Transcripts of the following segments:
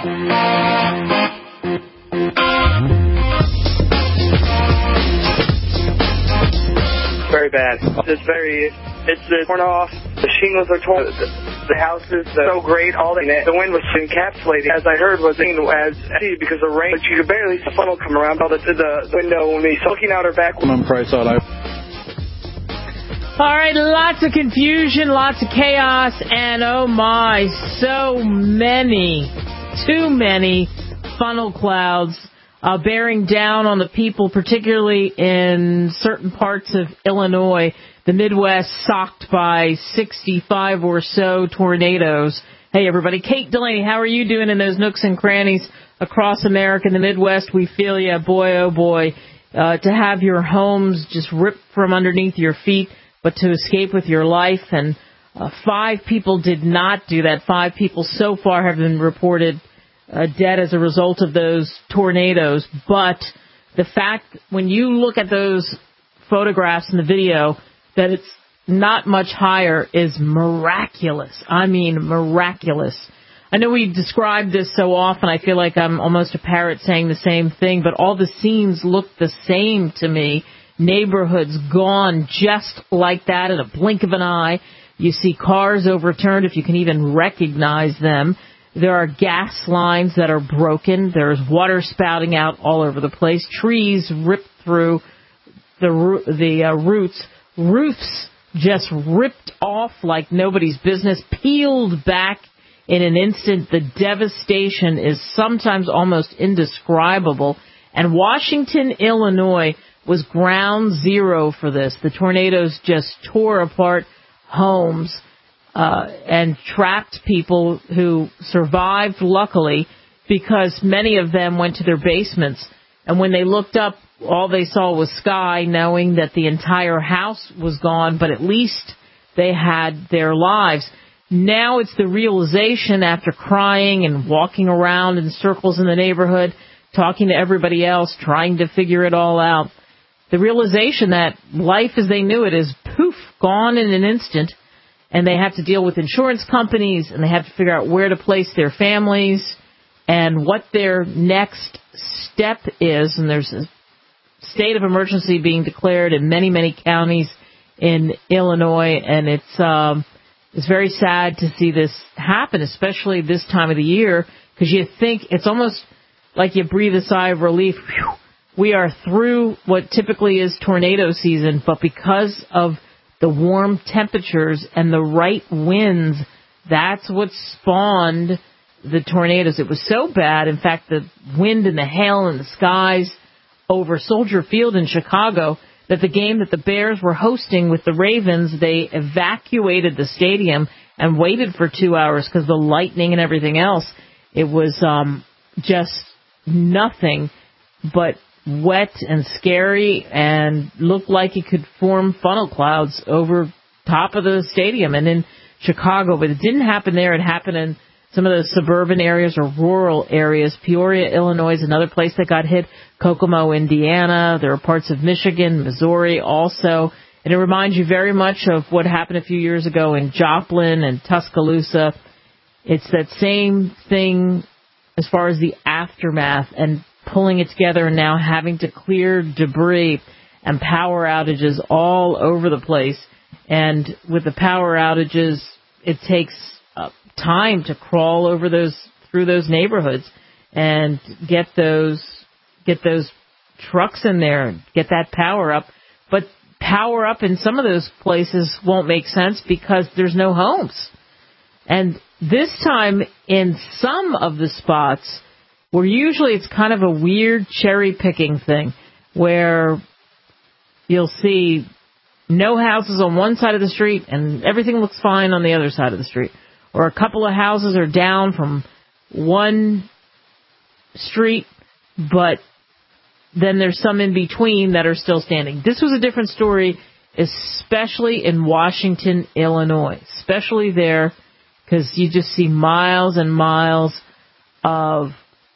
Very bad. It's torn off. The shingles are torn. The house is so great. All the wind was encapsulated. As I heard, was because the rain. You could barely see the funnel come around the window when we looking out her back. All right, lots of confusion, lots of chaos, and oh my, so many, too many funnel clouds bearing down on the people, particularly in certain parts of Illinois, the Midwest, socked by 65 or so tornadoes. Hey, everybody. Kate Delaney, how are you doing in those nooks and crannies across America? In the Midwest, we feel you. Boy, oh boy, to have your homes just ripped from underneath your feet, but to escape with your life. And 5 people did not do that. 5 people so far have been reported dead as a result of those tornadoes. But the fact, when you look at those photographs and the video, that it's not much higher is miraculous. I mean, miraculous. I know we describe this so often, I feel like I'm almost a parrot saying the same thing, but all the scenes look the same to me. Neighborhoods gone just like that in a blink of an eye. You see cars overturned, if you can even recognize them. There are gas lines that are broken. There's water spouting out all over the place. Trees ripped through the roots. Roofs just ripped off like nobody's business, peeled back in an instant. The devastation is sometimes almost indescribable. And Washington, Illinois was ground zero for this. The tornadoes just tore apart homes and trapped people who survived, luckily, because many of them went to their basements. And when they looked up, all they saw was sky, knowing that the entire house was gone, but at least they had their lives. Now it's the realization, after crying and walking around in circles in the neighborhood, talking to everybody else, trying to figure it all out, the realization that life as they knew it is poof, gone in an instant, and they have to deal with insurance companies, and they have to figure out where to place their families and what their next step is. And there's a state of emergency being declared in many, many counties in Illinois, and it's very sad to see this happen, especially this time of the year, because you think it's almost like you breathe a sigh of relief. Whew, we are through what typically is tornado season, but because of the warm temperatures and the right winds, that's what spawned the tornadoes. It was so bad, in fact, the wind and the hail and the skies over Soldier Field in Chicago, that the game that the Bears were hosting with the Ravens, they evacuated the stadium and waited for 2 hours because the lightning and everything else. It was just nothing but wet and scary, and looked like it could form funnel clouds over top of the stadium and in Chicago. But it didn't happen there. It happened in some of those suburban areas or rural areas. Peoria, Illinois is another place that got hit. Kokomo, Indiana. There are parts of Michigan, Missouri also. And it reminds you very much of what happened a few years ago in Joplin and Tuscaloosa. It's that same thing as far as the aftermath and pulling it together, and now having to clear debris and power outages all over the place. And with the power outages, it takes time to crawl over through those neighborhoods and get those trucks in there and get that power up. But power up in some of those places won't make sense because there's no homes. And this time, in some of the spots, where usually it's kind of a weird cherry-picking thing, where you'll see no houses on one side of the street and everything looks fine on the other side of the street. Or a couple of houses are down from one street, but then there's some in between that are still standing. This was a different story, especially in Washington, Illinois. Especially there, because you just see miles and miles of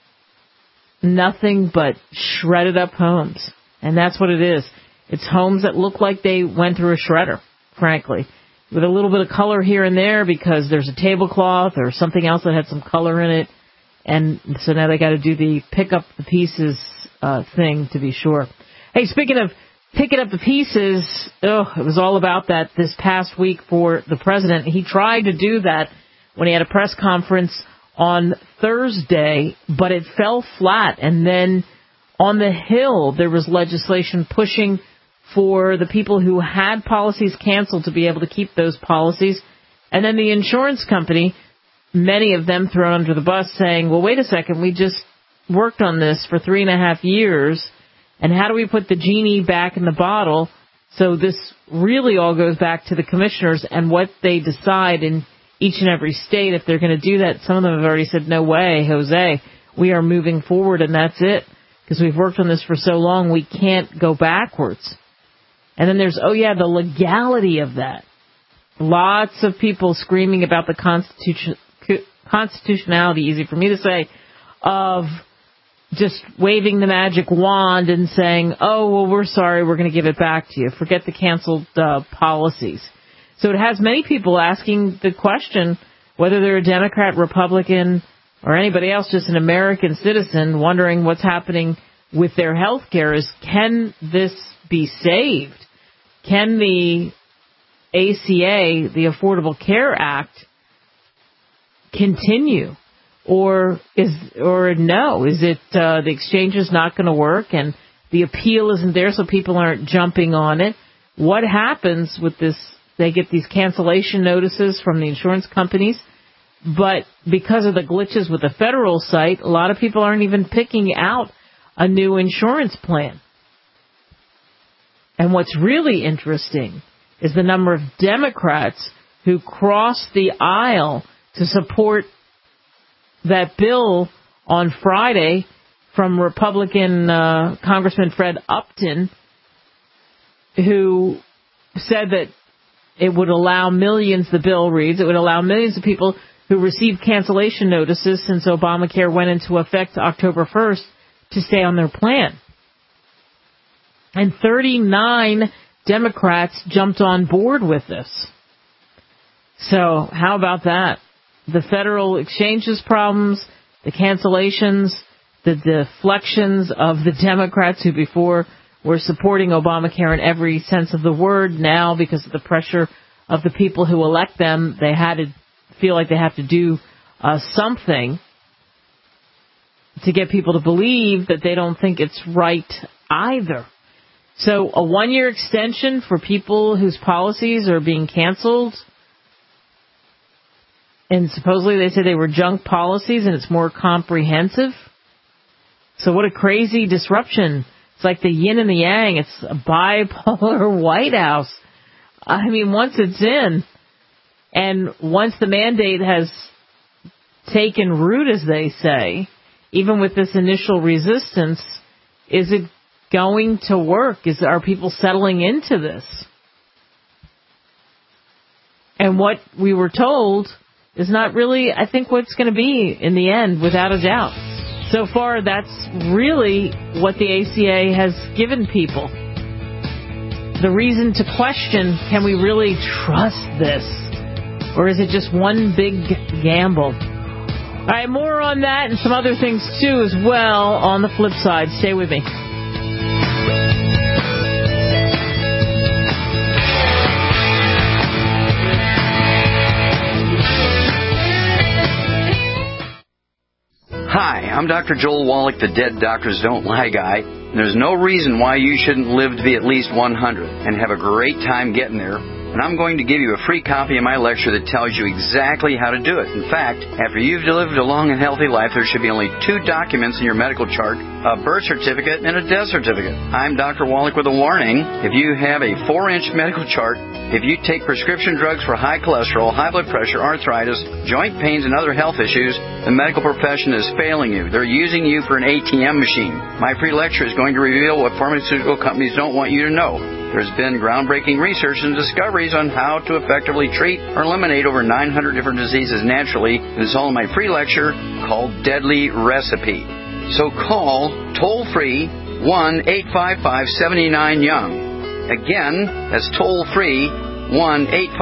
nothing but shredded up homes. And that's what it is. It's homes that look like they went through a shredder, frankly, with a little bit of color here and there because there's a tablecloth or something else that had some color in it. And so now they got to do the pick up the pieces thing to be sure. Hey, speaking of picking up the pieces, it was all about that this past week for the president. He tried to do that when he had a press conference on Thursday, but it fell flat. And then on the Hill, there was legislation pushing for the people who had policies canceled to be able to keep those policies. And then the insurance company, many of them thrown under the bus, saying, well, wait a second, we just worked on this for 3.5 years, and how do we put the genie back in the bottle? So this really all goes back to the commissioners and what they decide in each and every state. If they're going to do that, some of them have already said, no way, Jose, we are moving forward, and that's it, because we've worked on this for so long, we can't go backwards. And then there's, the legality of that. Lots of people screaming about the constitutionality, easy for me to say, of just waving the magic wand and saying, oh, well, we're sorry, we're going to give it back to you. Forget the canceled policies. So it has many people asking the question, whether they're a Democrat, Republican, or anybody else, just an American citizen, wondering what's happening with their health care is, can this be saved? Can the ACA, the Affordable Care Act, continue? Or no? Is it the exchange is not going to work and the appeal isn't there, so people aren't jumping on it? What happens with this? They get these cancellation notices from the insurance companies, but because of the glitches with the federal site, a lot of people aren't even picking out a new insurance plan. And what's really interesting is the number of Democrats who crossed the aisle to support that bill on Friday from Republican Congressman Fred Upton, who said that it would allow millions, the bill reads, it would allow millions of people who received cancellation notices since Obamacare went into effect October 1st to stay on their plan. And 39 Democrats jumped on board with this. So how about that? The federal exchanges problems, the cancellations, the deflections of the Democrats who before were supporting Obamacare in every sense of the word. Now, because of the pressure of the people who elect them, they had to feel like they have to do something to get people to believe that they don't think it's right either. So a 1-year extension for people whose policies are being canceled. And supposedly they said they were junk policies and it's more comprehensive. So what a crazy disruption. It's like the yin and the yang. It's a bipolar White House. I mean, once it's in and once the mandate has taken root, as they say, even with this initial resistance, is it going to work? Are people settling into this? And what we were told is not really, I think, what's going to be in the end, without a doubt. So far, that's really what the ACA has given people. The reason to question, can we really trust this? Or is it just one big gamble? All right, more on that and some other things, too, as well, on the flip side. Stay with me. Hi, I'm Dr. Joel Wallach, the Dead Doctors Don't Lie guy. There's no reason why you shouldn't live to be at least 100 and have a great time getting there. And I'm going to give you a free copy of my lecture that tells you exactly how to do it. In fact, after you've lived a long and healthy life, there should be only 2 documents in your medical chart, a birth certificate and a death certificate. I'm Dr. Wallach with a warning. If you have a 4-inch medical chart, if you take prescription drugs for high cholesterol, high blood pressure, arthritis, joint pains, and other health issues, the medical profession is failing you. They're using you for an ATM machine. My free lecture is going to reveal what pharmaceutical companies don't want you to know. There's been groundbreaking research and discoveries on how to effectively treat or eliminate over 900 different diseases naturally. It's all in my free lecture called Deadly Recipe. So call toll-free 1-855-79-YOUNG. Again, that's toll-free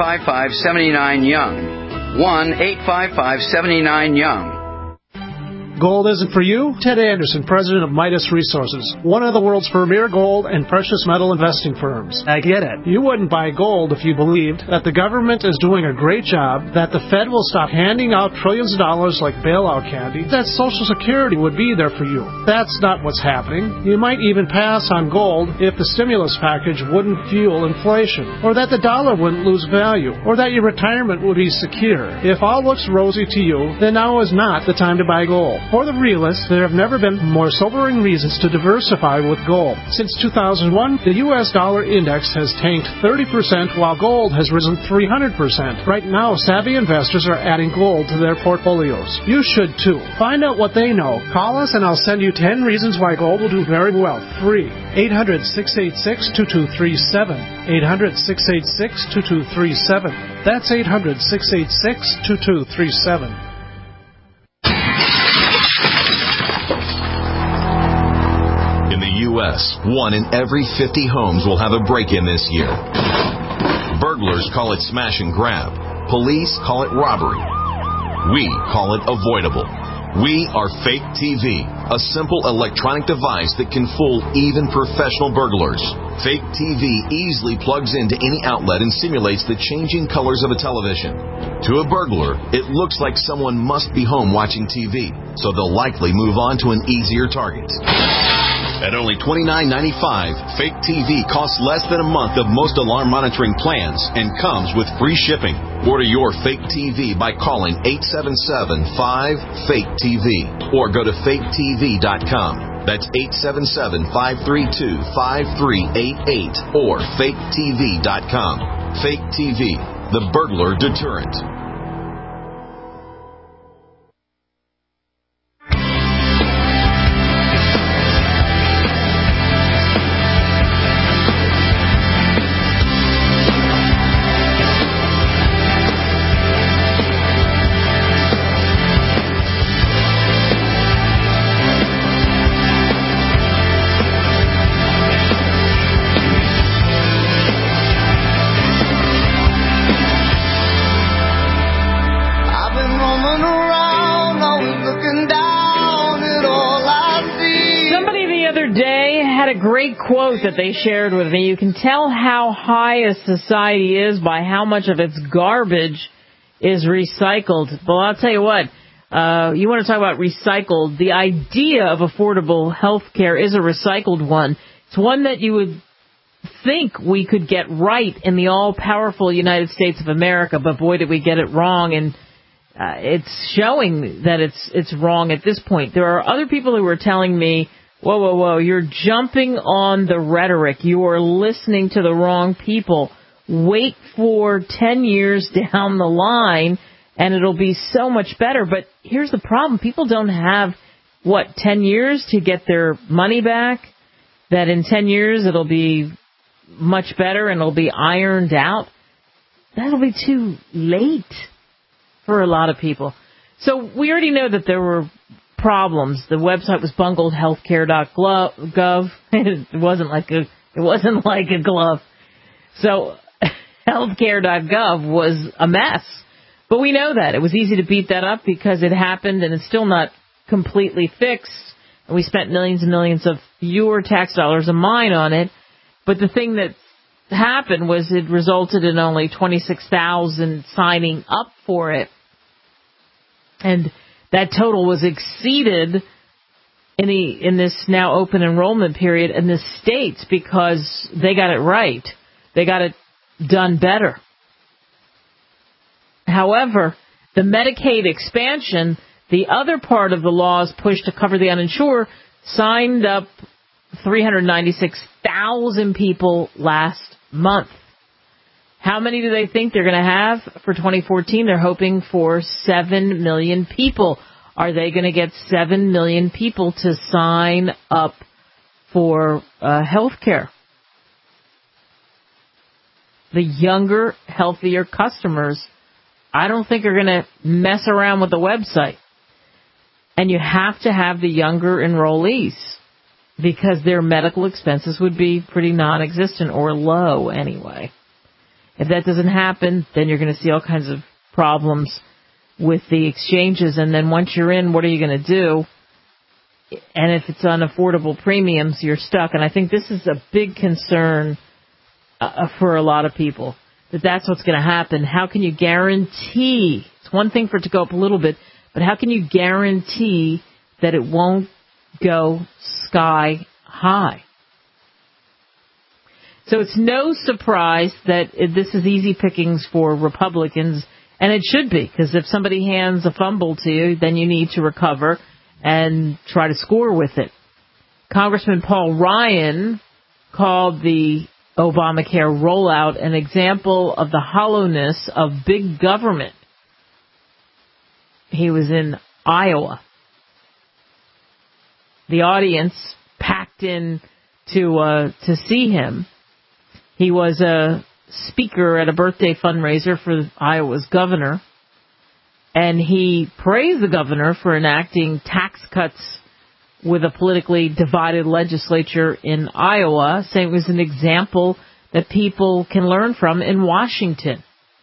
1-855-79-YOUNG. 1-855-79-YOUNG. Gold isn't for you? Ted Anderson, president of Midas Resources, one of the world's premier gold and precious metal investing firms. I get it. You wouldn't buy gold if you believed that the government is doing a great job, that the Fed will stop handing out trillions of dollars like bailout candy, that Social Security would be there for you. That's not what's happening. You might even pass on gold if the stimulus package wouldn't fuel inflation, or that the dollar wouldn't lose value, or that your retirement would be secure. If all looks rosy to you, then now is not the time to buy gold. For the realists, there have never been more sobering reasons to diversify with gold. Since 2001, the U.S. dollar index has tanked 30% while gold has risen 300%. Right now, savvy investors are adding gold to their portfolios. You should too. Find out what they know. Call us and I'll send you 10 reasons why gold will do very well. Free. 800-686-2237. 800-686-2237. That's 800-686-2237. In the U.S., 1 in every 50 homes will have a break-in this year. Burglars call it smash and grab. Police call it robbery. We call it avoidable. We are Fake TV, a simple electronic device that can fool even professional burglars. Fake TV easily plugs into any outlet and simulates the changing colors of a television. To a burglar, it looks like someone must be home watching TV, so they'll likely move on to an easier target. At only $29.95, Fake TV costs less than a month of most alarm monitoring plans and comes with free shipping. Order your Fake TV by calling 877-5-FAKE-TV or go to faketv.com. That's 877-532-5388 or faketv.com. Fake TV, the burglar deterrent. Quote that they shared with me. You can tell how high a society is by how much of its garbage is recycled. Well, I'll tell you what, you want to talk about recycled, the idea of affordable health care is a recycled one. It's one that you would think we could get right in the all-powerful United States of America, but boy, did we get it wrong, and it's showing that it's wrong at this point. There are other people who are telling me, whoa, you're jumping on the rhetoric. You are listening to the wrong people. Wait for 10 years down the line, and it'll be so much better. But here's the problem. People don't have, 10 years to get their money back? That in 10 years it'll be much better and it'll be ironed out? That'll be too late for a lot of people. So we already know that there were problems. The website was bungled, healthcare.gov. It wasn't like a glove. So healthcare.gov was a mess. But we know that. It was easy to beat that up because it happened and it's still not completely fixed. And we spent millions and millions of your tax dollars and mine on it. But the thing that happened was it resulted in only 26,000 signing up for it. And that total was exceeded in this now open enrollment period in the states because they got it right. They got it done better. However, the Medicaid expansion, the other part of the law's push to cover the uninsured, signed up 396,000 people last month. How many do they think they're going to have for 2014? They're hoping for 7 million people. Are they going to get 7 million people to sign up for health care? The younger, healthier customers, I don't think are going to mess around with the website. And you have to have the younger enrollees because their medical expenses would be pretty non-existent or low anyway. If that doesn't happen, then you're going to see all kinds of problems with the exchanges. And then once you're in, what are you going to do? And if it's unaffordable premiums, you're stuck. And I think this is a big concern for a lot of people, that's what's going to happen. How can you guarantee? It's one thing for it to go up a little bit, but how can you guarantee that it won't go sky high? So it's no surprise that this is easy pickings for Republicans, and it should be, because if somebody hands a fumble to you, then you need to recover and try to score with it. Congressman Paul Ryan called the Obamacare rollout an example of the hollowness of big government. He was in Iowa. The audience packed in to see him. He was a speaker at a birthday fundraiser for Iowa's governor, and he praised the governor for enacting tax cuts with a politically divided legislature in Iowa, saying it was an example that people can learn from in Washington.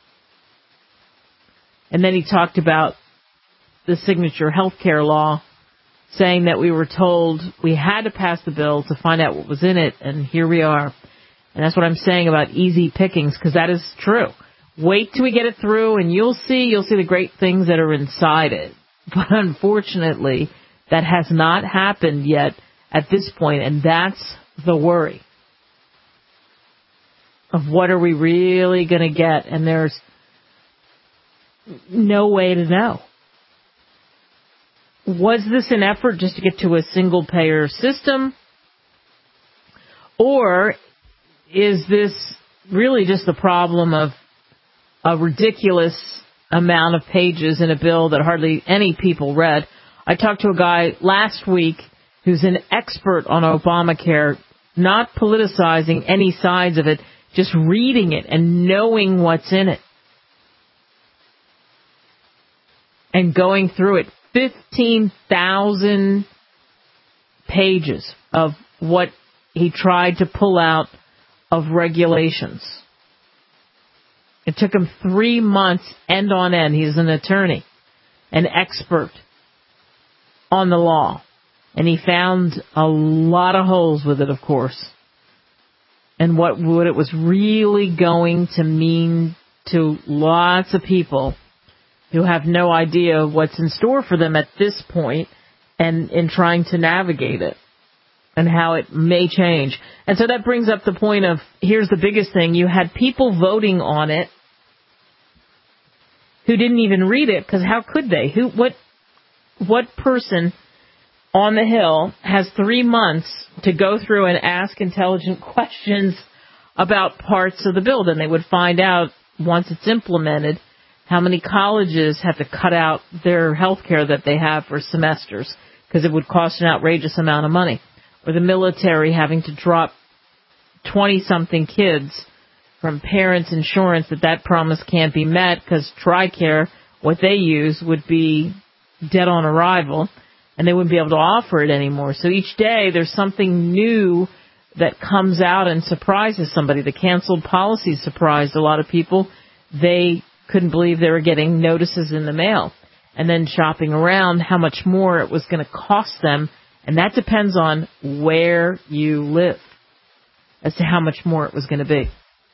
And then he talked about the signature health care law, saying that we were told we had to pass the bill to find out what was in it, and here we are. And that's what I'm saying about easy pickings, because that is true. Wait till we get it through, and you'll see the great things that are inside it. But unfortunately, that has not happened yet at this point, and that's the worry of what are we really going to get, and there's no way to know. Was this an effort just to get to a single-payer system, or is this really just the problem of a ridiculous amount of pages in a bill that hardly any people read? I talked to a guy last week who's an expert on Obamacare, not politicizing any sides of it, just reading it and knowing what's in it and going through it. 15,000 pages of what he tried to pull out of regulations. It took him 3 months end on end. He's an attorney, an expert on the law. And he found a lot of holes with it, of course. And what it was really going to mean to lots of people who have no idea what's in store for them at this point and in trying to navigate it and how it may change. And so that brings up the point of, here's the biggest thing. You had people voting on it who didn't even read it, because how could they? What person on the Hill has 3 months to go through and ask intelligent questions about parts of the bill? Then they would find out, once it's implemented, how many colleges have to cut out their health care that they have for semesters because it would cost an outrageous amount of money. Or the military having to drop 20-something kids from parents' insurance that promise can't be met because TRICARE, what they use, would be dead on arrival, and they wouldn't be able to offer it anymore. So each day there's something new that comes out and surprises somebody. The canceled policy surprised a lot of people. They couldn't believe they were getting notices in the mail. And then shopping around, how much more it was going to cost them. And that depends on where you live as to how much more it was going to be.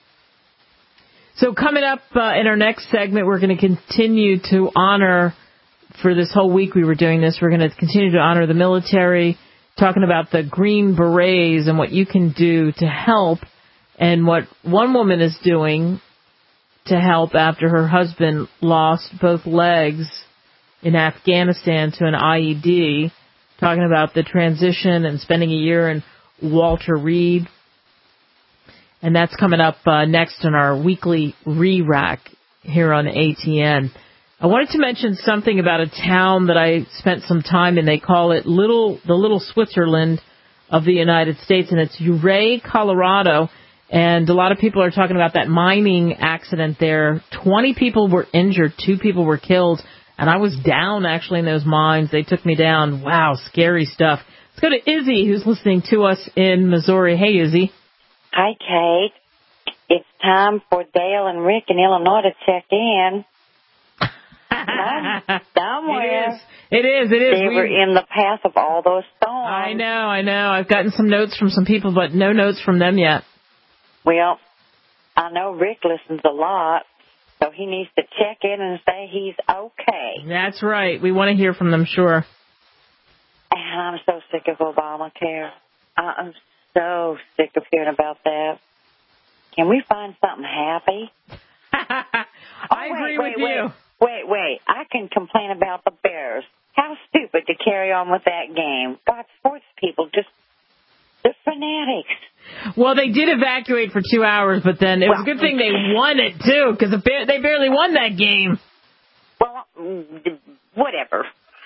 So coming up in our next segment, we're going to continue to honor, for this whole week we were doing this, we're going to continue to honor the military, talking about the Green Berets and what you can do to help, and what one woman is doing to help after her husband lost both legs in Afghanistan to an IED, talking about the transition and spending a year in Walter Reed. And that's coming up next in our weekly re-rack here on ATN. I wanted to mention something about a town that I spent some time in. They call it the Little Switzerland of the United States, and it's Ouray, Colorado. And a lot of people are talking about that mining accident there. 20 people were injured, 2 people were killed, and I was down actually in those mines. They took me down. Wow, scary stuff. Let's go to Izzy, who's listening to us in Missouri. Hey, Izzy. Hi, Kate. It's time for Dale and Rick in Illinois to check in. somewhere. It is. They were in the path of all those storms. I know. I've gotten some notes from some people, but no notes from them yet. Well, I know Rick listens a lot, so he needs to check in and say he's okay. That's right. We want to hear from them, sure. And I'm so sick of Obamacare. I'm so sick of hearing about that. Can we find something happy? I agree with you. Wait. I can complain about the Bears. How stupid to carry on with that game. God, sports people they're fanatics. Well, they did evacuate for 2 hours, but then it was a good thing they won it, too, because they barely won that game. Well, whatever.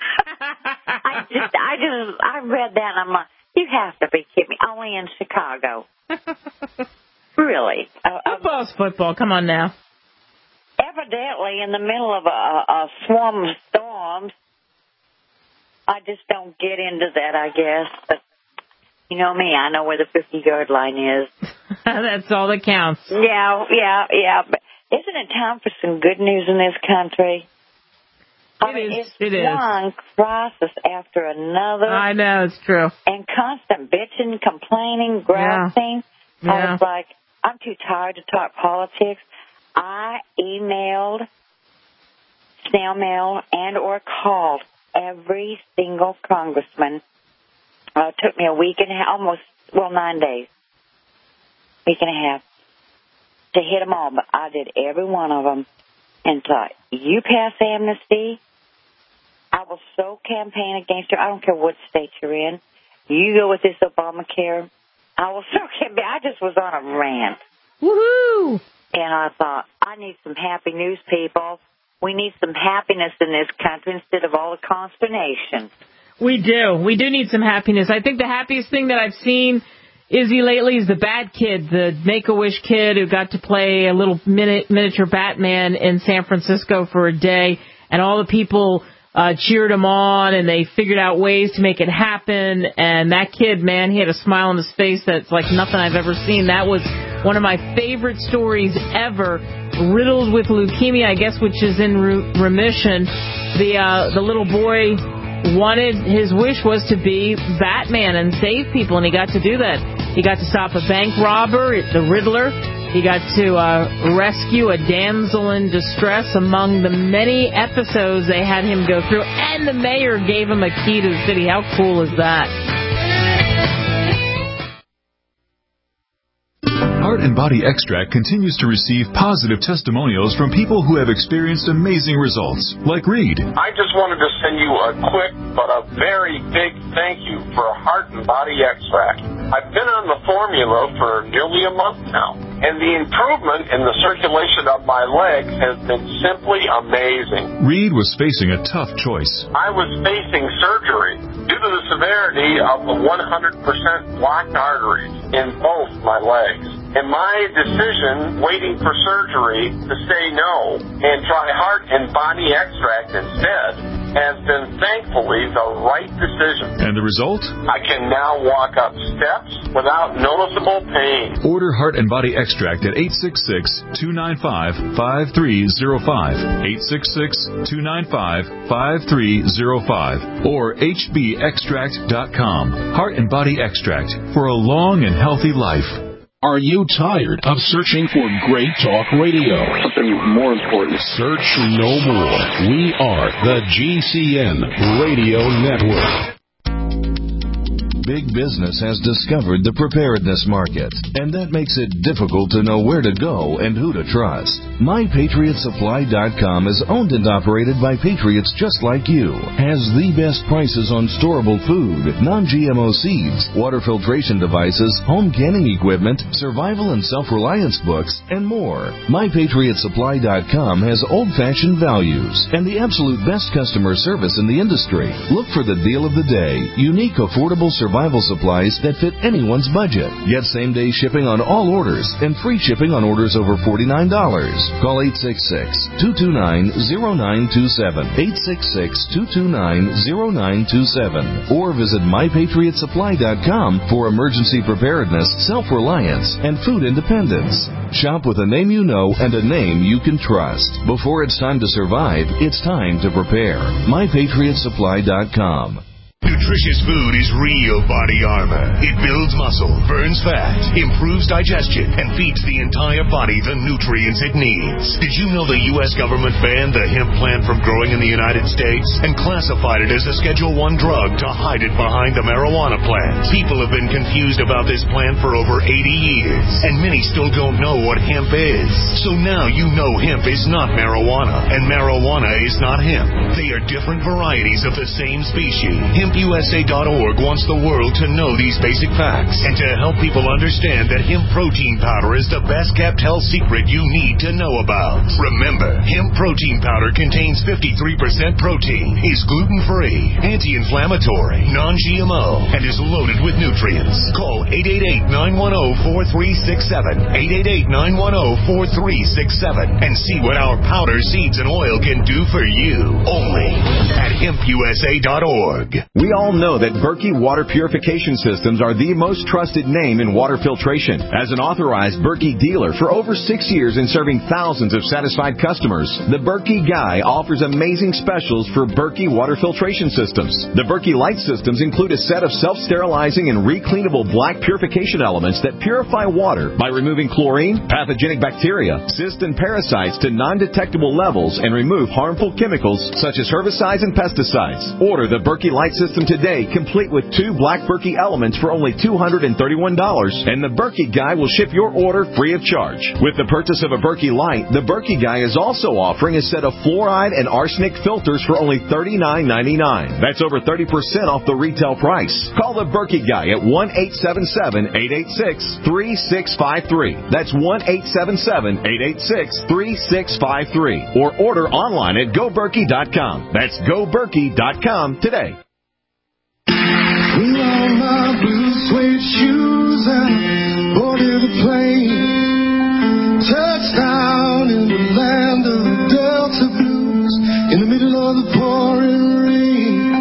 I read that and I'm like, you have to be kidding me. Only in Chicago. Really. Football's football. Come on now. Evidently, in the middle of a swarm of storms, I just don't get into that, I guess. But you know me, I know where the 50-yard line is. That's all that counts. Yeah. But isn't it time for some good news in this country? It is. It's one crisis after another. I know, it's true. And constant bitching, complaining, grousing. Yeah. I was like, I'm too tired to talk politics. I emailed, snail mail, and or called every single congressman. It took me a week and a half, 9 days, week and a half, to hit them all. But I did every one of them and thought, you pass amnesty, I will so campaign against you. I don't care what state you're in. You go with this Obamacare, I will so campaign. I just was on a rant. Woohoo! And I thought, I need some happy news, people. We need some happiness in this country instead of all the consternation. We do. We do need some happiness. I think the happiest thing that I've seen, Izzy, lately is the Bat Kid, the Make-A-Wish kid who got to play a little miniature Batman in San Francisco for a day, and all the people cheered him on, and they figured out ways to make it happen. And that kid, man, he had a smile on his face that's like nothing I've ever seen. That was one of my favorite stories ever. Riddled with leukemia, I guess, which is in remission. The little boy his wish was to be Batman and save people, and he got to do that. He got to stop a bank robber, the Riddler. He got to rescue a damsel in distress among the many episodes they had him go through, and the mayor gave him a key to the city. How cool is that? Heart and Body Extract continues to receive positive testimonials from people who have experienced amazing results, like Reed. I just wanted to send you a quick but a very big thank you for Heart and Body Extract. I've been on the formula for nearly a month now, and the improvement in the circulation of my legs has been simply amazing. Reed was facing a tough choice. I was facing surgery due to the severity of the 100% blocked arteries in both my legs. And my decision, waiting for surgery, to say no and try Heart and Body Extract instead, has been thankfully the right decision. And the result? I can now walk up steps without noticeable pain. Order Heart and Body Extract at 866-295-5305, 866-295-5305, or hbextract.com. Heart and Body Extract for a long and healthy life. Are you tired of searching for great talk radio? Something more important. Search no more. We are the GCN Radio Network. Big business has discovered the preparedness market, and that makes it difficult to know where to go and who to trust. MyPatriotSupply.com is owned and operated by patriots just like you. Has the best prices on storable food, non-GMO seeds, water filtration devices, home canning equipment, survival and self-reliance books, and more. MyPatriotSupply.com has old-fashioned values and the absolute best customer service in the industry. Look for the deal of the day. Unique, affordable survival survival supplies that fit anyone's budget. Get same-day shipping on all orders and free shipping on orders over $49. Call 866-229-0927, 866-229-0927, or visit MyPatriotSupply.com for emergency preparedness, self-reliance, and food independence. Shop with a name you know and a name you can trust. Before it's time to survive, it's time to prepare. MyPatriotSupply.com. Nutritious food is real body armor. It builds muscle, burns fat, improves digestion, and feeds the entire body the nutrients it needs. Did you know the U.S. government banned the hemp plant from growing in the United States and classified it as a Schedule I drug to hide it behind the marijuana plant? People have been confused about this plant for over 80 years, and many still don't know what hemp is. So now you know hemp is not marijuana, and marijuana is not hemp. They are different varieties of the same species. HempUSA.org wants the world to know these basic facts and to help people understand that hemp protein powder is the best kept health secret you need to know about. Remember, hemp protein powder contains 53% protein, is gluten-free, anti-inflammatory, non-GMO, and is loaded with nutrients. Call 888-910-4367, 888-910-4367, and see what our powder, seeds, and oil can do for you. Only at HempUSA.org. We all know that Berkey Water Purification Systems are the most trusted name in water filtration. As an authorized Berkey dealer for over 6 years and serving thousands of satisfied customers, the Berkey Guy offers amazing specials for Berkey Water Filtration Systems. The Berkey Light Systems include a set of self-sterilizing and recleanable black purification elements that purify water by removing chlorine, pathogenic bacteria, cysts, and parasites to non-detectable levels and remove harmful chemicals such as herbicides and pesticides. Order the Berkey Light System today, complete with 2 black Berkey elements for only $231, and the Berkey Guy will ship your order free of charge. With the purchase of a Berkey Light, the Berkey Guy is also offering a set of fluoride and arsenic filters for only $39.99. That's over 30% off the retail price. Call the Berkey Guy at 1-877-886-3653. That's 1-877-886-3653. Or order online at GoBerkey.com. That's GoBerkey.com today. Put on my blue suede shoes and boarded the plane. Touchdown in the land of the Delta Blues, in the middle of the pouring rain.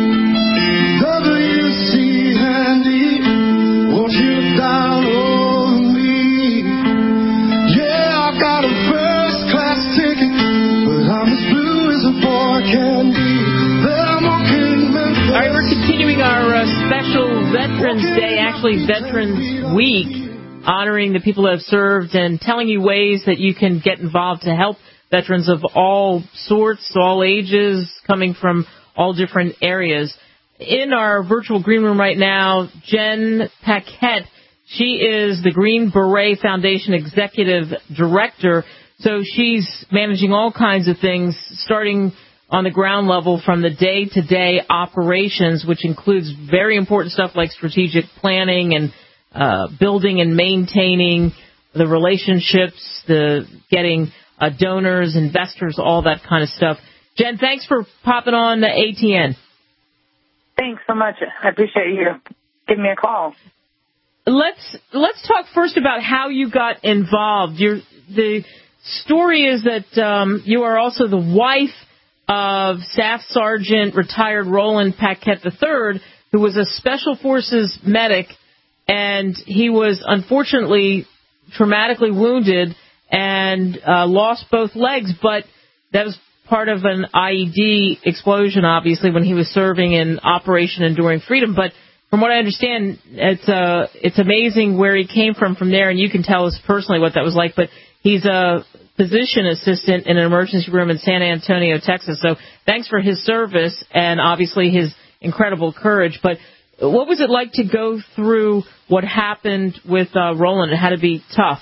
WC Handy, won't you look down over me? Yeah, I got a first class ticket, but I'm as blue as a boy can be. All right, we're continuing our special Veterans Day, actually Veterans Week, honoring the people who have served and telling you ways that you can get involved to help veterans of all sorts, all ages, coming from all different areas. In our virtual green room right now, Jen Paquette. She is the Green Beret Foundation Executive Director, so she's managing all kinds of things, starting on the ground level from the day-to-day operations, which includes very important stuff like strategic planning and building and maintaining the relationships, the getting donors, investors, all that kind of stuff. Jen, thanks for popping on the ATN. Thanks so much. I appreciate you giving me a call. Let's talk first about how you got involved. The story is that you are also the wife of Staff Sergeant retired Roland Paquette III, who was a Special Forces medic, and he was unfortunately traumatically wounded and lost both legs, but that was part of an IED explosion, obviously, when he was serving in Operation Enduring Freedom. But from what I understand, it's amazing where he came from there, and you can tell us personally what that was like, but he's a physician assistant in an emergency room in San Antonio, Texas. So thanks for his service and obviously his incredible courage. But what was it like to go through what happened with Roland? It had to be tough.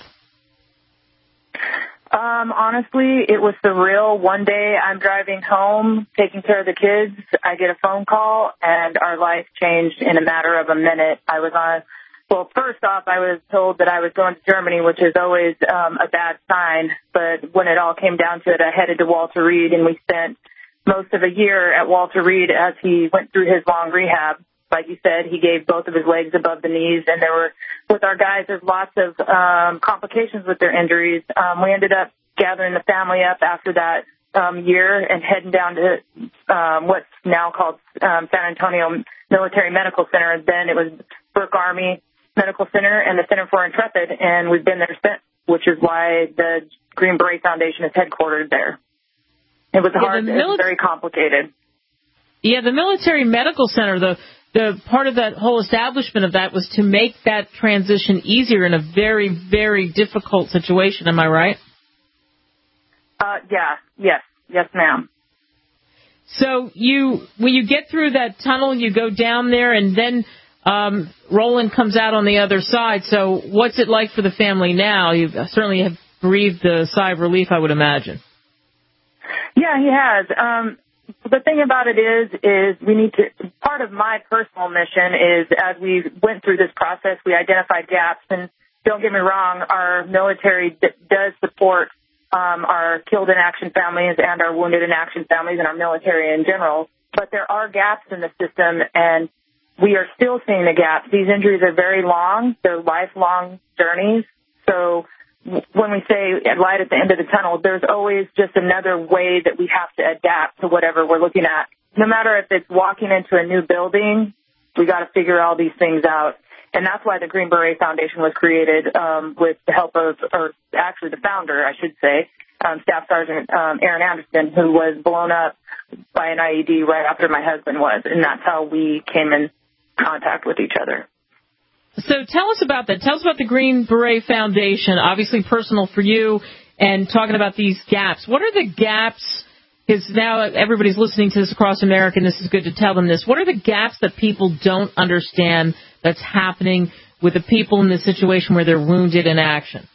Honestly, it was surreal. One day I'm driving home, taking care of the kids. I get a phone call, and our life changed in a matter of a minute. Well, first off, I was told that I was going to Germany, which is always a bad sign. But when it all came down to it, I headed to Walter Reed, and we spent most of a year at Walter Reed as he went through his long rehab. like you said, he gave both of his legs above the knees, and with our guys, there's lots of complications with their injuries. We ended up gathering the family up after that year and heading down to what's now called San Antonio Military Medical Center. Then it was Burke Army Medical Center and the Center for Intrepid, and we've been there since, which is why the Green Beret Foundation is headquartered there. It was hard. It was very complicated. Yeah, the Military Medical Center, the part of that whole establishment of that was to make that transition easier in a very, very difficult situation. Am I right? Yes, ma'am. So when you get through that tunnel, you go down there, and then Roland comes out on the other side. So what's it like for the family now? You certainly have breathed a sigh of relief, I would imagine. Yeah, he has. The thing about it is we need to, part of my personal mission is, as we went through this process, we identified gaps. And don't get me wrong, our military does support our killed in action families and our wounded in action families and our military in general. But there are gaps in the system, and we are still seeing the gaps. These injuries are very long. They're lifelong journeys. So when we say light at the end of the tunnel, there's always just another way that we have to adapt to whatever we're looking at. No matter if it's walking into a new building, we got to figure all these things out. And that's why the Green Beret Foundation was created with the help of, or actually the founder, I should say, Staff Sergeant Aaron Anderson, who was blown up by an IED right after my husband was. And that's how we came in contact with each other. So tell us about that. Tell us about the Green Beret Foundation, obviously personal for you, and talking about these gaps. What are the gaps? Because now everybody's listening to this across America, and this is good to tell them this. What are the gaps that people don't understand that's happening with the people in this situation where they're wounded in action?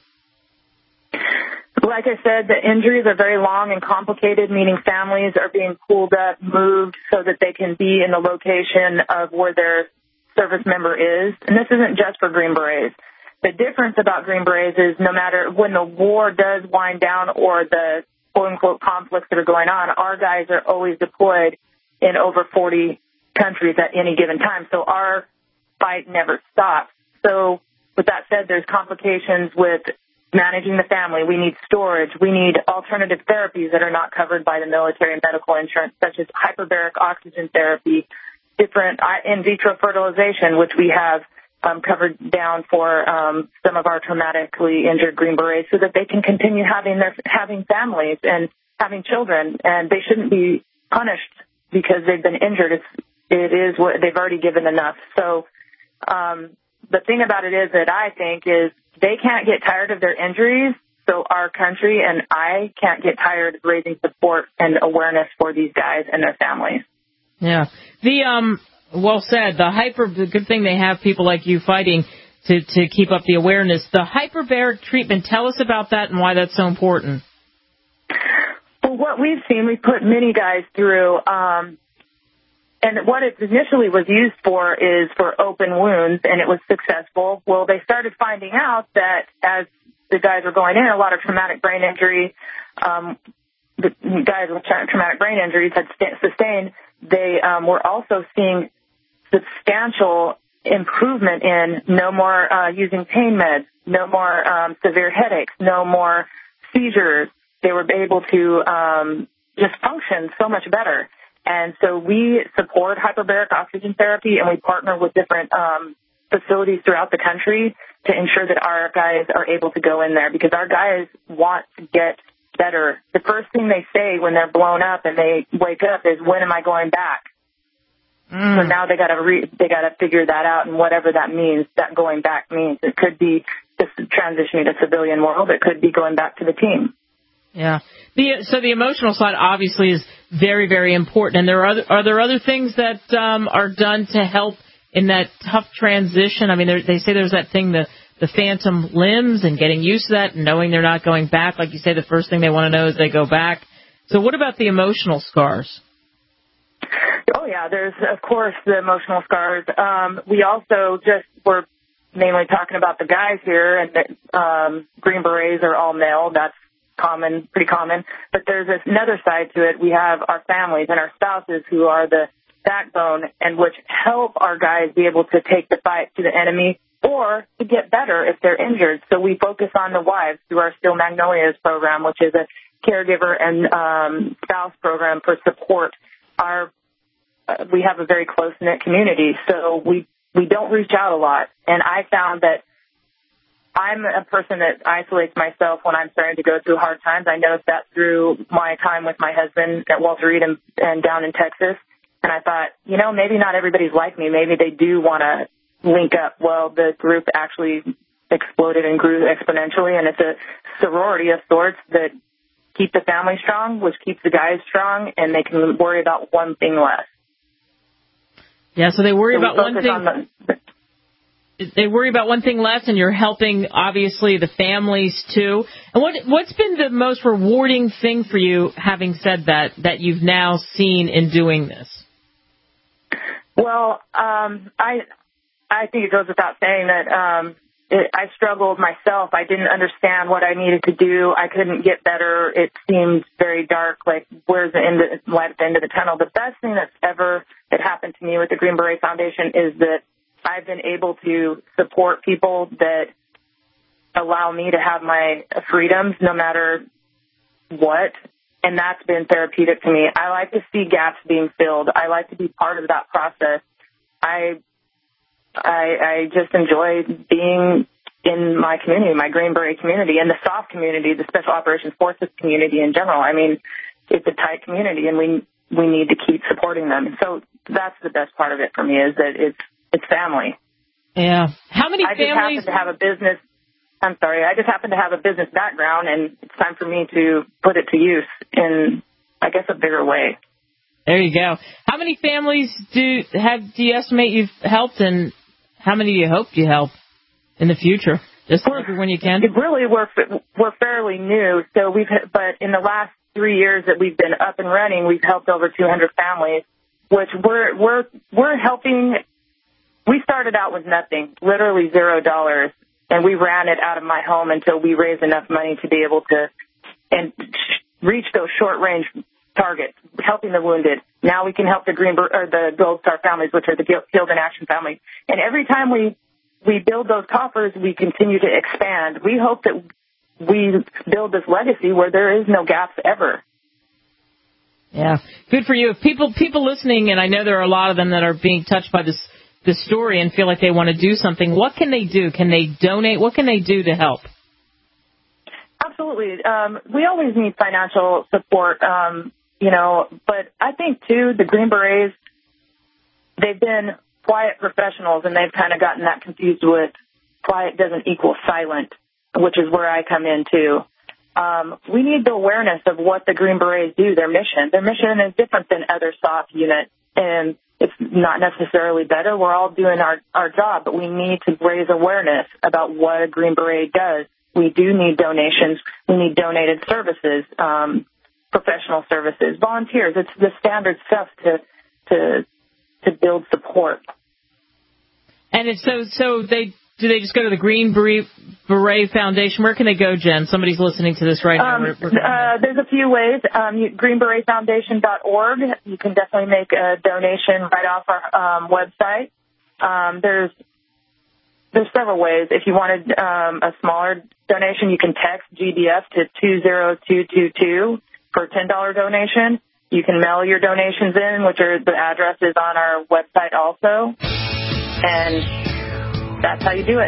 Like I said, the injuries are very long and complicated, meaning families are being pulled up, moved so that they can be in the location of where their service member is. And this isn't just for Green Berets. The difference about Green Berets is no matter when the war does wind down or the quote-unquote conflicts that are going on, our guys are always deployed in over 40 countries at any given time. So our fight never stops. So with that said, there's complications with managing the family. We need storage. We need alternative therapies that are not covered by the military and medical insurance, such as hyperbaric oxygen therapy, different in vitro fertilization, which we have covered down for some of our traumatically injured Green Berets, so that they can continue having families and having children, and they shouldn't be punished because they've been injured. It is what they've already given enough. So the thing about it is that I think is they can't get tired of their injuries. So our country and I can't get tired of raising support and awareness for these guys and their families. Yeah. Well said. The good thing they have people like you fighting to keep up the awareness. The hyperbaric treatment, tell us about that and why that's so important. Well, what we've seen, we put many guys through, and what it initially was used for is for open wounds, and it was successful. Well, they started finding out that as the guys were going in, a lot of traumatic brain injury, the guys with traumatic brain injuries had sustained. They were also seeing substantial improvement in no more using pain meds, no more severe headaches, no more seizures. They were able to just function so much better. And so we support hyperbaric oxygen therapy, and we partner with different facilities throughout the country to ensure that our guys are able to go in there, because our guys want to get better. The first thing they say when they're blown up and they wake up is, "When am I going back?" So now they got to figure that out, and whatever that means, that going back means. It could be just transitioning to civilian world. It could be going back to the team. Yeah. So the emotional side obviously is very, very important. And are there other things that are done to help in that tough transition? I mean, they say there's that thing, the phantom limbs, and getting used to that and knowing they're not going back. Like you say, the first thing they want to know is they go back. So what about the emotional scars? Oh, yeah, there's, of course, the emotional scars. We also we're mainly talking about the guys here, and the Green Berets are all male. That's pretty common. But there's another side to it. We have our families and our spouses who are the backbone and which help our guys be able to take the fight to the enemy or to get better if they're injured. So we focus on the wives through our Steel Magnolias program, which is a caregiver and spouse program for support. We have a very close-knit community, so we don't reach out a lot. And I found that I'm a person that isolates myself when I'm starting to go through hard times. I noticed that through my time with my husband at Walter Reed and down in Texas. And I thought, maybe not everybody's like me. Maybe they do want to link up. Well, the group actually exploded and grew exponentially, and it's a sorority of sorts that keep the family strong, which keeps the guys strong, and they can worry about one thing less. Yeah, so they worry about one thing. They worry about one thing less, and you're helping, obviously, the families, too. And what's been the most rewarding thing for you, having said that you've now seen in doing this? Well, I think it goes without saying that I struggled myself. I didn't understand what I needed to do. I couldn't get better. It seemed very dark, like where's the light at the end of the tunnel. The best thing that happened to me with the Green Beret Foundation is that I've been able to support people that allow me to have my freedoms no matter what, and that's been therapeutic to me. I like to see gaps being filled. I like to be part of that process. I just enjoy being in my community, my Green Beret community, and the SOF community, the Special Operations Forces community in general. I mean, it's a tight community, and we need to keep supporting them. So that's the best part of it for me, is that it's family. Yeah. How many families? I just happen to have a business background, and it's time for me to put it to use in, I guess, a bigger way. There you go. How many families do you estimate you've helped, and how many do you hope you help in the future? Just when you can. Really, we're fairly new, but in the last 3 years that we've been up and running, we've helped over 200 families, which we're helping. We started out with nothing, literally $0, and we ran it out of my home until we raised enough money to be able to reach those short-range targets, helping the wounded. Now we can help the Gold Star families, which are the Killed in Action families. And every time we build those coffers, we continue to expand. We hope that we build this legacy where there is no gaps ever. Yeah, good for you. If people listening, and I know there are a lot of them that are being touched by this story and feel like they want to do something, what can they do? Can they donate? What can they do to help? Absolutely. We always need financial support, but I think, too, the Green Berets, they've been quiet professionals, and they've kind of gotten that confused with quiet doesn't equal silent, which is where I come in, too. We need the awareness of what the Green Berets do, their mission. Their mission is different than other SOF units, and it's not necessarily better. We're all doing our job, but we need to raise awareness about what a Green Beret does. We do need donations. We need donated services, professional services, volunteers. It's the standard stuff to build support. And it's so they just go to the Green Beret Foundation? Where can they go, Jen? Somebody's listening to this right now. There's a few ways. greenberetfoundation.org. You can definitely make a donation right off our website. There's several ways. If you wanted a smaller donation, you can text GBF to 20222 for a $10 donation. You can mail your donations in, which are the address is on our website also. And that's how you do it.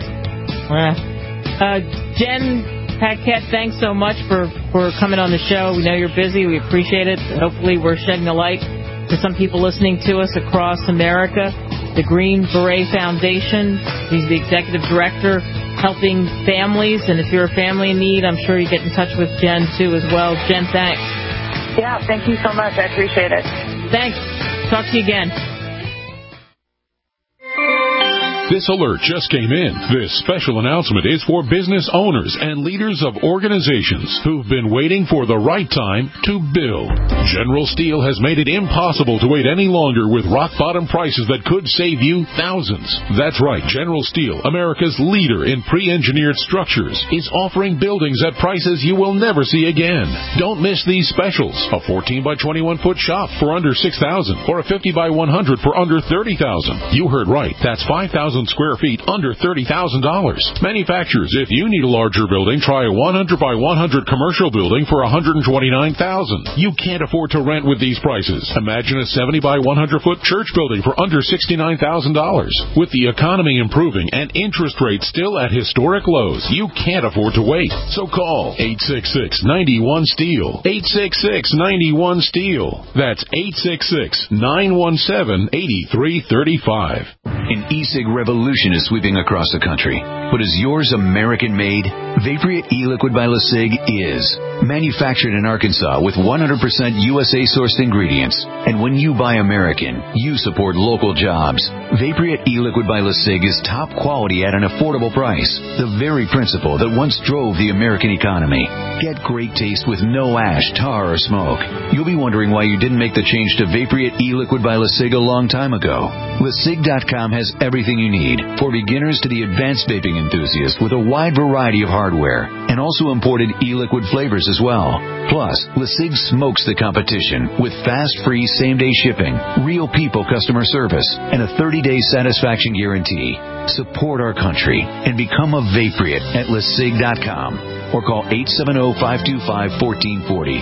Jen Paquette, thanks so much for coming on the show. We know you're busy. We appreciate it. Hopefully we're shedding a light to some people listening to us across America. The Green Beret Foundation. He's the executive director helping families. And if you're a family in need, I'm sure you get in touch with Jen, too, as well. Jen, thanks. Yeah, thank you so much. I appreciate it. Thanks. Talk to you again. This alert just came in. This special announcement is for business owners and leaders of organizations who've been waiting for the right time to build. General Steel has made it impossible to wait any longer with rock-bottom prices that could save you thousands. That's right. General Steel, America's leader in pre-engineered structures, is offering buildings at prices you will never see again. Don't miss these specials. A 14 by 21 foot shop for under $6,000 or a 50 by 100 for under $30,000. You heard right. That's 5,000 square feet under $30,000. Manufacturers, if you need a larger building, try a 100 by 100 commercial building for $129,000. You can't afford to rent with these prices. Imagine a 70 by 100 foot church building for under $69,000. With the economy improving and interest rates still at historic lows, you can't afford to wait. So call 866-91-STEEL. 866-91-STEEL. That's 866-917-8335. An e-cig revolution is sweeping across the country. But is yours American-made? Vaporeat e-liquid by LeSig is. Manufactured in Arkansas with 100% USA-sourced ingredients. And when you buy American, you support local jobs. Vaporeat e-liquid by LeSig is top quality at an affordable price. The very principle that once drove the American economy. Get great taste with no ash, tar, or smoke. You'll be wondering why you didn't make the change to Vaporeat e-liquid by LeSig a long time ago. LeSig.com has everything you need, for beginners to the advanced vaping enthusiast, with a wide variety of hardware, and also imported e-liquid flavors as well. Plus, LeSig smokes the competition with fast, free, same-day shipping, real people customer service, and a 30-day satisfaction guarantee. Support our country and become a Vaporeat at LeSig.com. Or call 870-525-1440.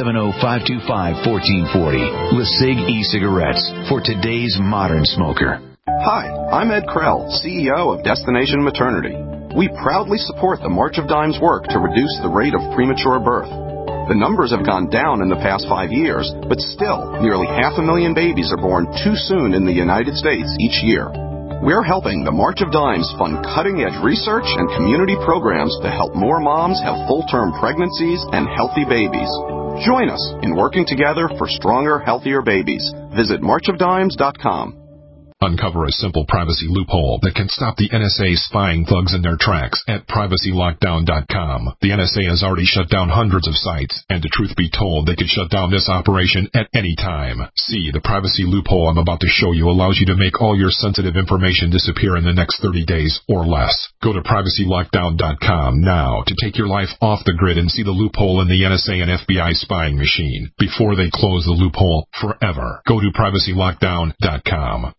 870-525-1440. LeSig e-cigarettes for today's modern smoker. Hi, I'm Ed Krell, CEO of Destination Maternity. We proudly support the March of Dimes work to reduce the rate of premature birth. The numbers have gone down in the past 5 years, but still, nearly 500,000 babies are born too soon in the United States each year. We're helping the March of Dimes fund cutting-edge research and community programs to help more moms have full-term pregnancies and healthy babies. Join us in working together for stronger, healthier babies. Visit marchofdimes.com. Uncover a simple privacy loophole that can stop the NSA spying thugs in their tracks at privacylockdown.com. The NSA has already shut down hundreds of sites, and to truth be told, they could shut down this operation at any time. See, the privacy loophole I'm about to show you allows you to make all your sensitive information disappear in the next 30 days or less. Go to privacylockdown.com now to take your life off the grid and see the loophole in the NSA and FBI spying machine before they close the loophole forever. Go to privacylockdown.com.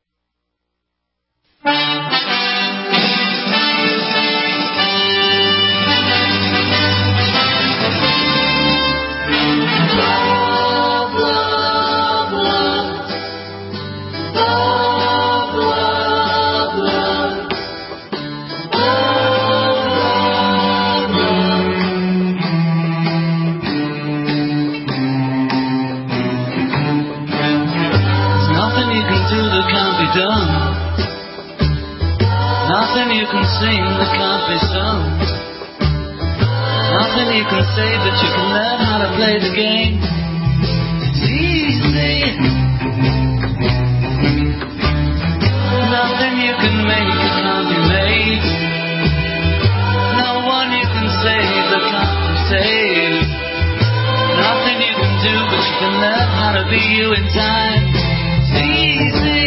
Nothing you can sing that can't be sung. Nothing you can say, but you can learn how to play the game. It's easy. Nothing you can make that can't be made. No one you can save that can't be saved. Nothing you can do, but you can learn how to be you in time. It's easy.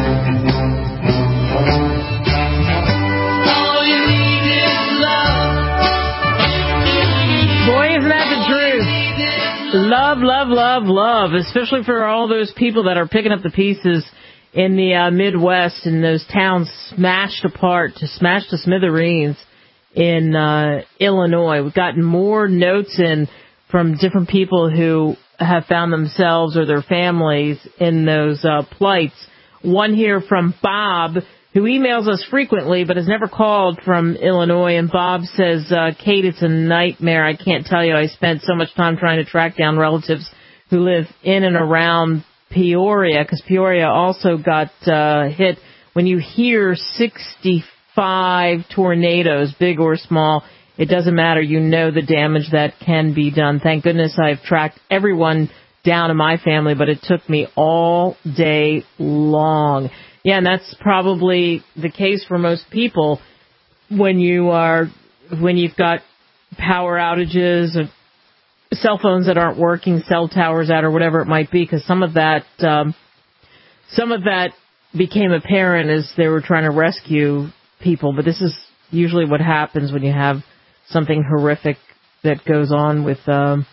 Love, love, love, love, especially for all those people that are picking up the pieces in the Midwest and those towns smashed apart, smashed to smithereens in Illinois. We've gotten more notes in from different people who have found themselves or their families in those plights. One here from Bob, who emails us frequently but has never called, from Illinois. And Bob says, Kate, it's a nightmare. I can't tell you. I spent so much time trying to track down relatives who live in and around Peoria, because Peoria also got hit. When you hear 65 tornadoes, big or small, it doesn't matter. You know the damage that can be done. Thank goodness I've tracked everyone down in my family, but it took me all day long. Yeah, and that's probably the case for most people when you've got power outages, cell phones that aren't working, cell towers out, or whatever it might be, because some of that became apparent as they were trying to rescue people. But this is usually what happens when you have something horrific that goes on with a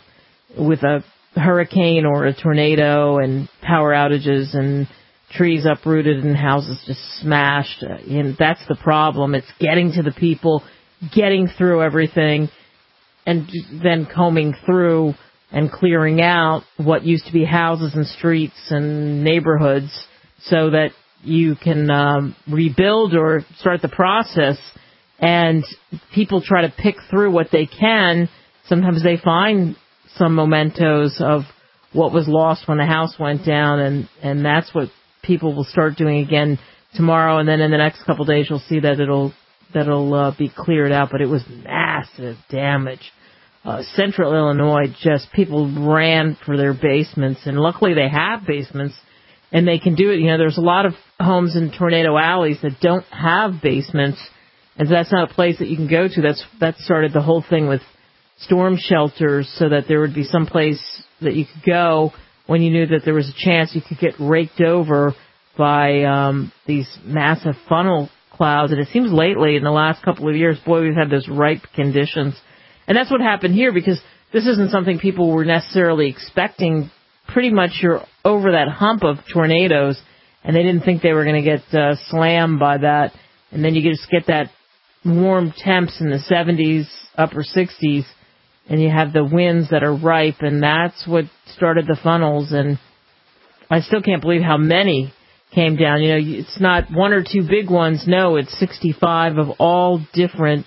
hurricane or a tornado and power outages and trees uprooted and houses just smashed. And that's the problem. It's getting to the people, getting through everything, and then combing through and clearing out what used to be houses and streets and neighborhoods so that you can rebuild or start the process. And people try to pick through what they can. Sometimes they find some mementos of what was lost when the house went down, and that's what people will start doing again tomorrow. And then in the next couple of days, you'll see that it'll be cleared out. But it was massive damage. Central Illinois, just people ran for their basements, and luckily they have basements, and they can do it. There's a lot of homes in tornado alleys that don't have basements, and that's not a place that you can go to. That started the whole thing with storm shelters, so that there would be some place that you could go when you knew that there was a chance you could get raked over by these massive funnel clouds. And it seems lately, in the last couple of years, boy, we've had those ripe conditions. And that's what happened here, because this isn't something people were necessarily expecting. Pretty much you're over that hump of tornadoes, and they didn't think they were going to get slammed by that. And then you just get that warm temps in the 70s, upper 60s, and you have the winds that are ripe, and that's what started the funnels. And I still can't believe how many came down. It's not one or two big ones. No, it's 65 of all different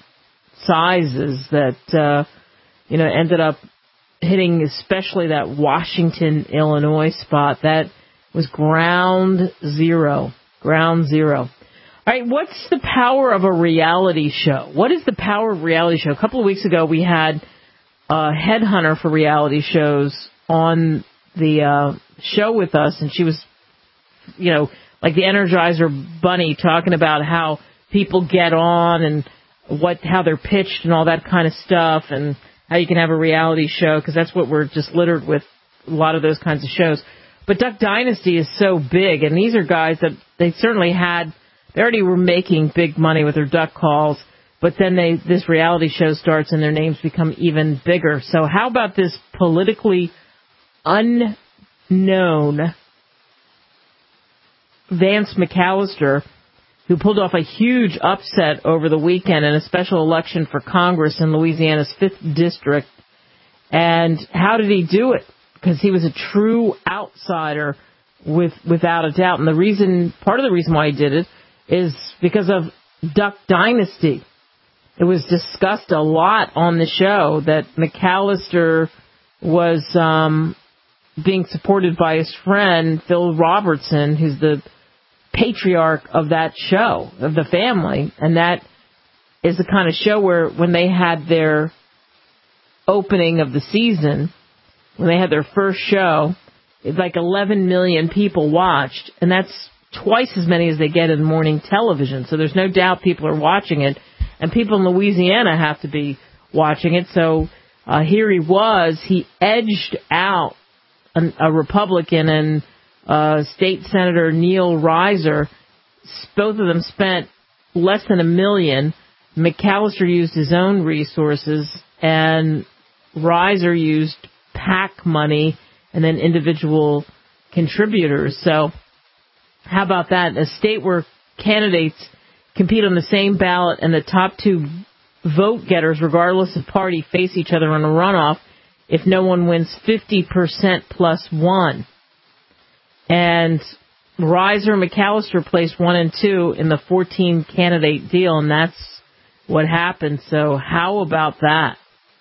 sizes that, ended up hitting, especially that Washington, Illinois spot. That was ground zero. Ground zero. All right, what's the power of a reality show? What is the power of a reality show? A couple of weeks ago, we had a headhunter for reality shows on the show with us, and she was, like the Energizer Bunny, talking about how people get on and how they're pitched and all that kind of stuff, and how you can have a reality show, because that's what we're just littered with, a lot of those kinds of shows. But Duck Dynasty is so big, and these are guys that they already were making big money with their duck calls, but then this reality show starts and their names become even bigger. So how about this politically unknown Vance McAllister, who pulled off a huge upset over the weekend in a special election for Congress in Louisiana's 5th District. And how did he do it? Because he was a true outsider without a doubt. And part of the reason why he did it is because of Duck Dynasty. It was discussed a lot on the show that McAllister was being supported by his friend Phil Robertson, who's the patriarch of that show, of the family. And that is the kind of show where when they had their opening of the season, when they had their first show, it's like 11 million people watched, and that's twice as many as they get in morning television. So there's no doubt people are watching it, and people in Louisiana have to be watching it. So here he edged out a Republican and State Senator Neil Reiser. Both of them spent less than $1 million. McAllister used his own resources, and Reiser used PAC money and then individual contributors. So how about that? A state where candidates compete on the same ballot and the top two vote getters, regardless of party, face each other in a runoff if no one wins 50% plus one. And Reiser and McAllister placed 1 and 2 in the 14-candidate deal, and that's what happened. So how about that?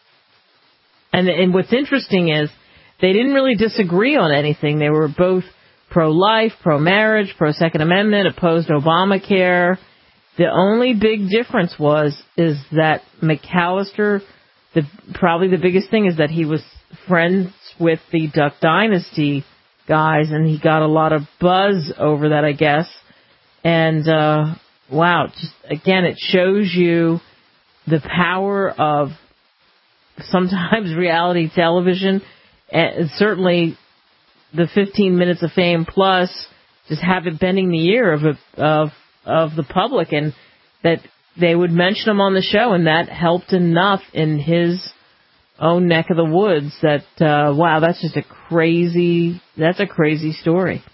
And what's interesting is they didn't really disagree on anything. They were both pro-life, pro-marriage, pro-Second Amendment, opposed Obamacare. The only big difference is that McAllister, probably the biggest thing is that he was friends with the Duck Dynasty guys, and he got a lot of buzz over that, I guess. And, wow, just again, it shows you the power of sometimes reality television, and certainly the 15 minutes of fame plus just have it bending the ear of the public, and that they would mention him on the show, and that helped enough in his own neck of the woods that, wow, that's a crazy story.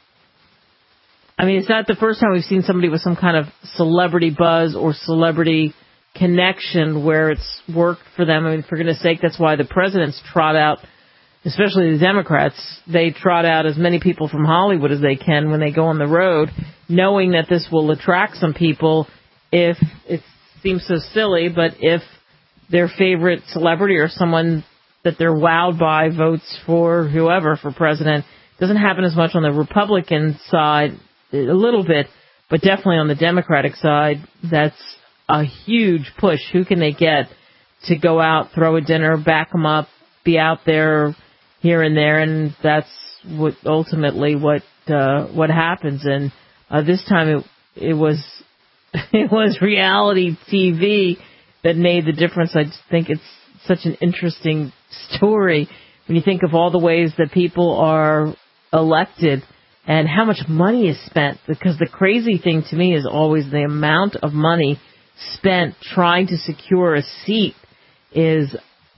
I mean, it's not the first time we've seen somebody with some kind of celebrity buzz or celebrity connection where it's worked for them. I mean, for goodness sake, that's why the presidents trot out, especially the Democrats, they trot out as many people from Hollywood as they can when they go on the road, knowing that this will attract some people if it seems so silly, but if their favorite celebrity or someone that they're wowed by votes for whoever for president. Doesn't happen as much on the Republican side, a little bit, but definitely on the Democratic side, that's a huge push. Who can they get to go out, throw a dinner, back them up, be out there here and there, and that's what ultimately what happens. And this time it was reality TV that made the difference. I just think it's such an interesting story when you think of all the ways that people are elected and how much money is spent, because the crazy thing to me is always the amount of money spent trying to secure a seat is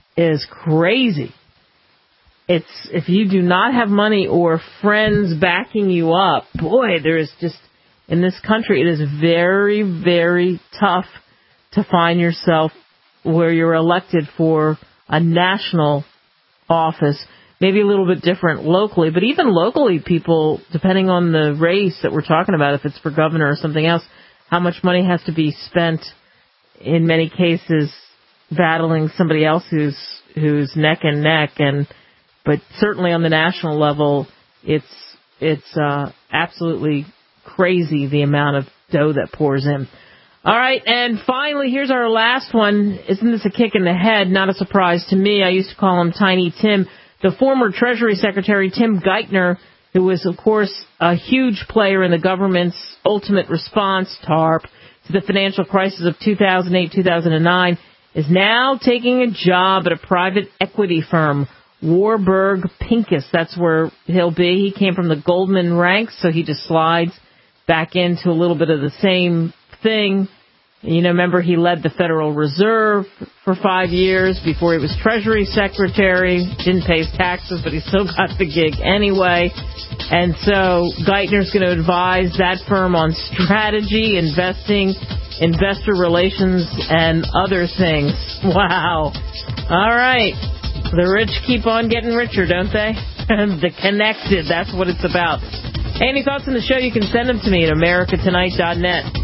crazy. It's, if you do not have money or friends backing you up, boy, there is just, in this country, it is very, very tough to find yourself where you're elected for a national office. Maybe a little bit different locally, but even locally, people, depending on the race that we're talking about, if it's for governor or something else, how much money has to be spent, in many cases, battling somebody else who's neck and neck. But certainly on the national level, it's absolutely crazy the amount of dough that pours in. All right, and finally, here's our last one. Isn't this a kick in the head? Not a surprise to me. I used to call him Tiny Tim. The former Treasury Secretary, Tim Geithner, who was, of course, a huge player in the government's ultimate response, TARP, to the financial crisis of 2008-2009, is now taking a job at a private equity firm, Warburg Pincus. That's where he'll be. He came from the Goldman ranks, so he just slides back into a little bit of the same thing. You know, remember, he led the Federal Reserve for 5 years before he was Treasury Secretary. Didn't pay his taxes, but he still got the gig anyway. And so Geithner's going to advise that firm on strategy, investing, investor relations, and other things. Wow. All right. The rich keep on getting richer, don't they? The connected, that's what it's about. Any thoughts on the show? You can send them to me at americatonight.net.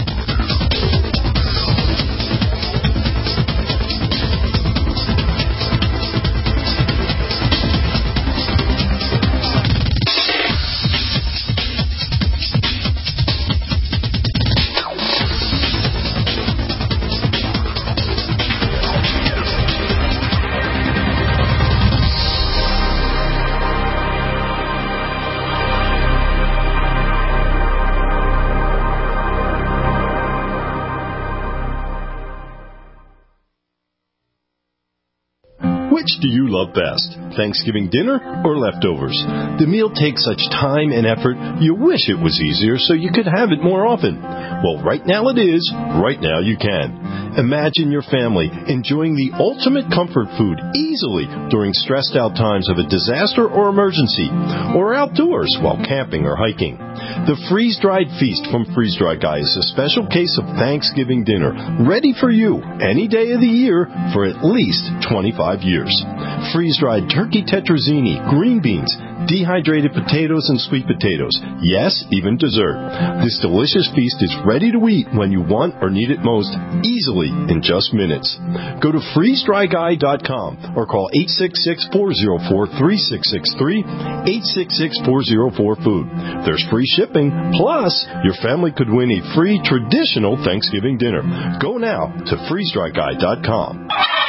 Which do you love best, Thanksgiving dinner or leftovers? The meal takes such time and effort, you wish it was easier so you could have it more often. Well, right now it is. Right now you can. Imagine your family enjoying the ultimate comfort food easily during stressed out times of a disaster or emergency, or outdoors while camping or hiking. The freeze-dried feast from Freeze Dry Guy is a special case of Thanksgiving dinner, ready for you any day of the year for at least 25 years. Freeze-dried turkey tetrazzini, green beans, dehydrated potatoes and sweet potatoes. Yes, even dessert. This delicious feast is ready to eat when you want or need it most, easily in just minutes. Go to freezedryguy.com or call 866-404-3663, 866-404-FOOD. There's free shipping, plus your family could win a free traditional Thanksgiving dinner. Go now to freezedryguy.com.